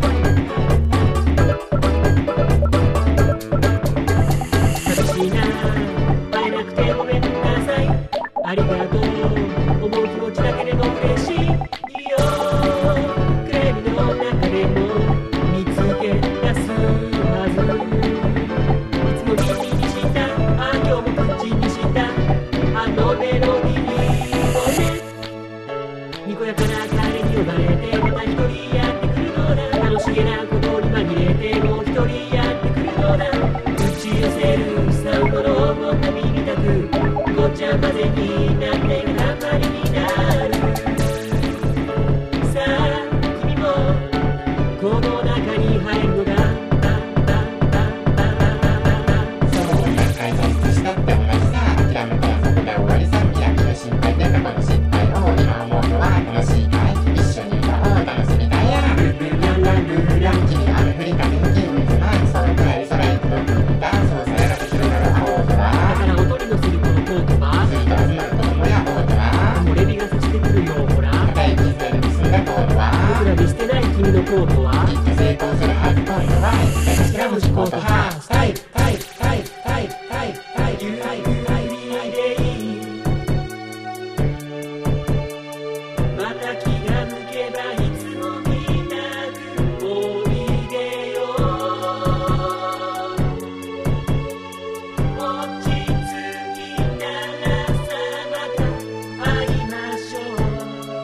寂しいな会えなくてごめんなさいありがとう思う気持ちだけでも嬉しいよ暗闇の中でも見つけ出すはずいつも耳にした今日も口にしたあのメロディーをねにこやかな彼に呼ばれてまた一人やってくるのだ楽しげなことに紛れてもう一人やってくるのだ打ち寄せるサウンドのもっと耳たくごちゃ混ぜになって塊になるさあ君もこの中に入るのがそう何回挫折したって同じさ諦めたらそこで終わりさ未来の心配で過去の失敗を今思うのは楽しいかい一緒に歌おう楽しみたいやらルルララルラ君雨降り風の気分つまりそのくらい空に届くんだそうさやがて広がる青空だからおとりのするこのコートはずっと集まる子供や大人漏れ日が差してくるよほら固い絆で結んだコードは僕ら見捨てない君のコートはきっと成功するはず今度は一回かしら無事コートハースタイルタイルタイルタイルタイルタイルタイルタイルまた気が抜けばいつもみたくおいでよ落ち着きならさまた会いましょう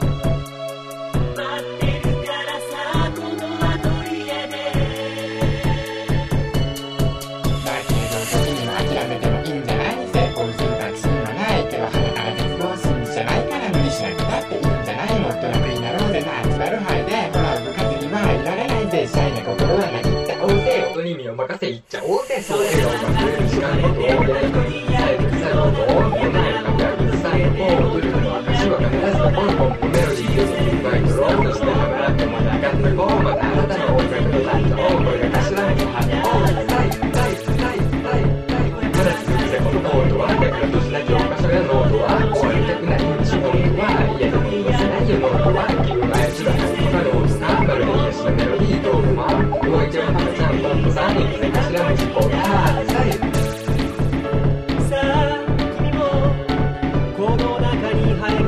待ってるからさこのアトリエでだけど時には諦めてもいいんじゃない成功する確信はないけど鼻から絶望するんじゃないから無理しなくたっていいんじゃないもっと楽になろうぜナチュラルハイでほら部活にはいられないぜシャイな心はなぎっちゃおうぜ音に身を任せいっちゃおうぜそういうのが来る時間ことをやりとりさえできたことをこの間の逆にさえもう努力の証は必ず残るポンプメロディーをバイトロードしてはめらってもなかったこうまたあなたの音楽の誕生これが頭に発砲タイタイタイタイタイまだ続くぜこのコードはだからとしな教科書やノートは終わりたくない仕事は家でも言わせないよノートは気分が操らない他のおじさんまるで癒しのメロディートークも動いちゃう浜ちゃんポンポさんに気づかしらの事故がタイさあ君もこの中に入る